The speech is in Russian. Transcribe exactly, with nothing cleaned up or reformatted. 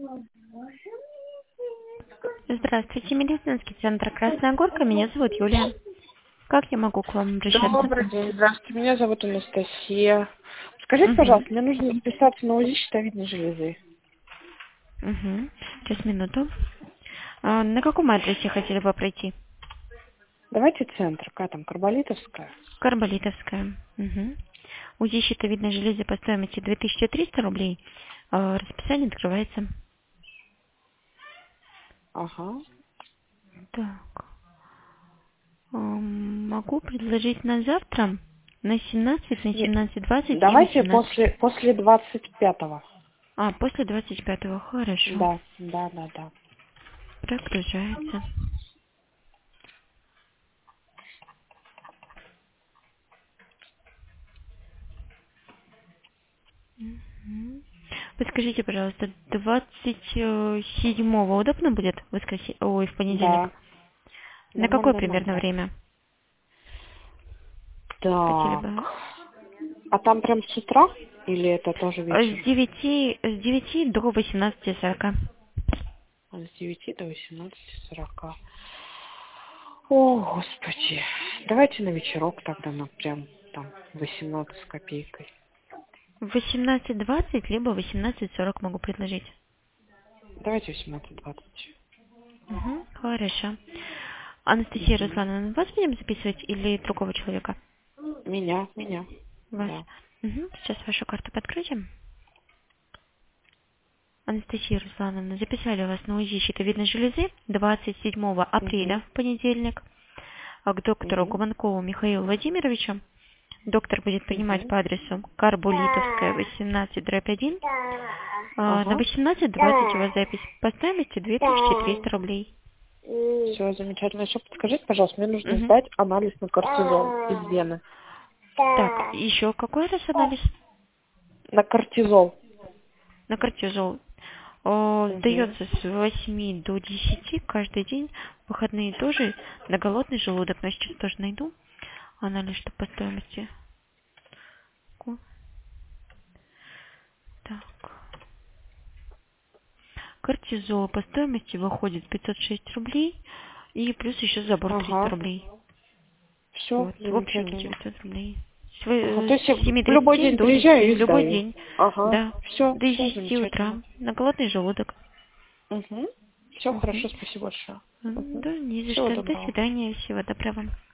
Здравствуйте, медицинский центр Красная Горка. Меня зовут Юлия. Как я могу к вам обращаться? Добрый день, здравствуйте. Меня зовут Анастасия. Скажите, Угу. пожалуйста, мне нужно записаться на УЗИ щитовидной железы. Угу. Сейчас, минуту. А, на каком адресе хотели бы пройти? Давайте центр. Какая там, Карболитовская? Карболитовская. Угу. УЗИ щитовидной железы по стоимости две тысячи триста рублей. А, расписание открывается. Ага. Так. Ам, Могу предложить на завтра, на семнадцать, на Не, семнадцать двадцать и давайте восемнадцать. после, после двадцать пятого. А, после двадцать пятого. Хорошо. Да, да, да, да. Прогружается. Мгм. Подскажите, пожалуйста, двадцать седьмого удобно будет в воскресенье, ой, в понедельник? Да. На какое Нормально, примерно нормально. время хотели Так. бы? А там прям с утра? Или это тоже Э, С вечером? девяти, с девяти до восемнадцати сорока. А с девяти до восемнадцати сорока. О, Господи. Давайте на вечерок тогда, на прям там восемнадцать с копейкой. В восемнадцать двадцать, либо восемнадцать сорок могу предложить. Давайте восемнадцать двадцать. Угу, хорошо. Анастасия Угу. Руслановна, вас будем записывать или другого человека? Меня, меня. Вас. Да. Угу, сейчас вашу карту подкрутим. Анастасия Руслановна, записали вас на УЗИ щитовидной железы двадцать седьмого апреля Угу. в понедельник а к доктору Угу. Гуманкову Михаилу Владимировичу. Доктор будет принимать Угу. по адресу Карболитовская, восемнадцать дробь один. А, На Ага. восемнадцать двадцать у вас запись по стоимости две тысячи триста рублей. Все, замечательно. Еще подскажите, пожалуйста, мне нужно Мгм. сдать анализ на кортизол из вены. Так, еще какой раз анализ? На кортизол. На кортизол. О, Угу. Сдается с восьми до десяти каждый день. Выходные тоже. На голодный желудок. Но сейчас тоже найду анализ, что по стоимости. Ку- Так. Кортизол по стоимости выходит пятьсот шесть рублей. И плюс еще забор триста Ага. рублей. Все, Вот. В общем замечательно. девятьсот рублей. С Ага. вы- То есть я с семи в любой тридцати день до приезжаю десяти. В и любой сдаю. день. Ага. Да. Все, До все десяти замечательно. утра. На голодный желудок. Угу. Все Угу. хорошо, спасибо большое. Угу. Да, не за Всего что. До доброго. свидания. Всего доброго.